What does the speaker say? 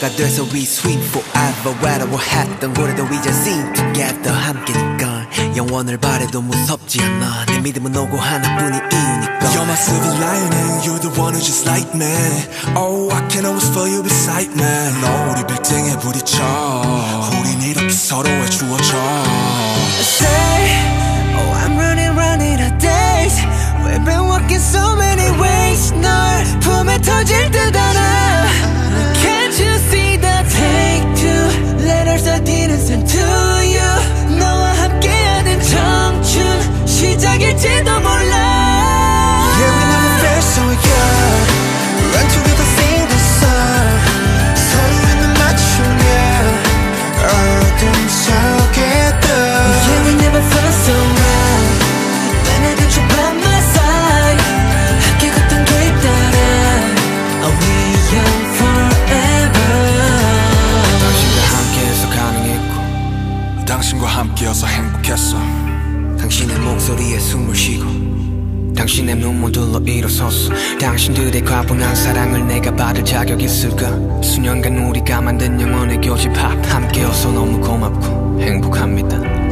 하나가 돼서 we swing forever. 외로워했던 우리도 이제 sing together. 함께니까 영원을 바래도 무섭지 않아. 내 믿음은 오고 하나뿐인 이유니까. You're my silver lining, you're the one who just like me. Oh, I can always feel you beside me. 너 우리 빌딩에 부딪혀. 우린 이렇게 서로의 주어져. Say, oh I'm running out of days. We've been walking so many ways. 널 품에 터질 듯 알아. Can't you see the take two letters I didn't send to you. 너와 함께하는 청춘 시작일지도 몰라. Yeah, we never felt so young. Run together, sing the song. 서로의 맞춤이야. 어둠 속에도. Yeah, we never felt so right. 난 I got you by my side. 함께 걷던 길 따라. Are we young forever? 당신과 함께해서 가능했고 당신과 함께여서 행복했어. 당신의 목소리에 숨을 쉬고 당신의 눈물들로 일어섰어. 당신들의 과분한 사랑을 내가 받을 자격 있을까? 수년간 우리가 만든 영원의 교집합 함께여서 너무 고맙고 행복합니다.